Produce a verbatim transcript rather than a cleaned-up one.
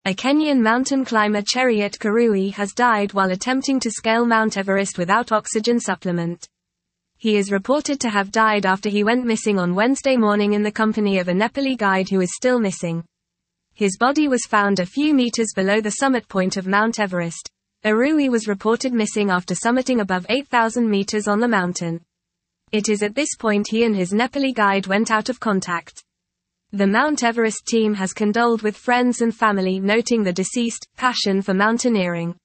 A Kenyan mountain climber Cheruiyot Kirui has died while attempting to scale Mount Everest without oxygen supplement. He is reported to have died after he went missing on Wednesday morning in the company of a Nepali guide who is still missing. His body was found a few meters below the summit point of Mount Everest. Kirui was reported missing after summiting above eight thousand meters on the mountain. It is at this point he and his Nepali guide went out of contact. The Mount Everest team has condoled with friends and family, noting the deceased's passion for mountaineering.